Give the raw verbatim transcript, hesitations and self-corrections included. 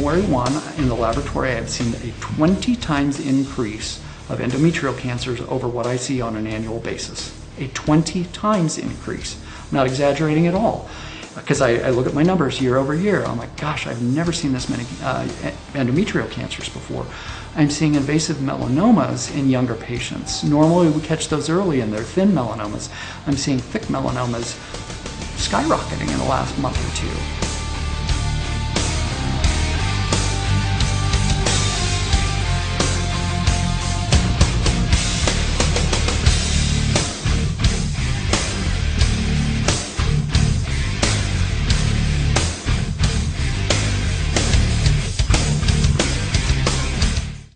January first in the laboratory, I have seen a twenty times increase of endometrial cancers over what I see on an annual basis. A twenty times increase. I'm not exaggerating at all. Because I, I look at my numbers year over year. I'm like, gosh, I've never seen this many uh, endometrial cancers before. I'm seeing invasive melanomas in younger patients. Normally we catch those early and they're thin melanomas. I'm seeing thick melanomas skyrocketing in the last month or two.